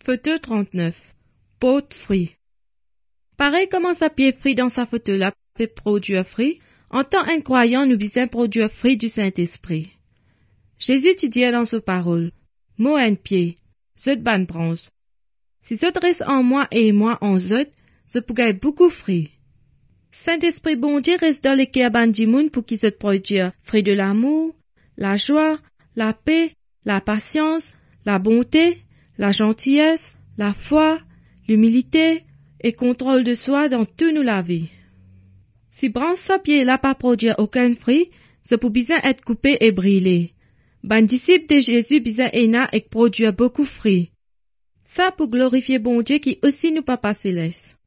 Photo 39. Pot de fruits. Pareil comment ça pied fruit dans sa photo là peut produire fruit, en tant qu'croyant nous besoin produire fruit du Saint-Esprit. Jésus dit dans sa parole, mot un pied, zot ban bronze. Si zot reste en moi et moi en zot, je pourrais beaucoup fruit. Saint-Esprit bon Dieu reste dans les cœurs du monde pour qu'ils zot produire fruit de l'amour, la joie, la paix, la patience, la bonté, la gentillesse, la foi, l'humilité et contrôle de soi dans toute la vie. Si branche sa pied là pas produire aucun fruit, ça peut bien être coupé et brûlé. Ben disciple de Jésus bien ena et produire beaucoup fruit. Ça pour glorifier bon Dieu qui aussi nous papa céleste.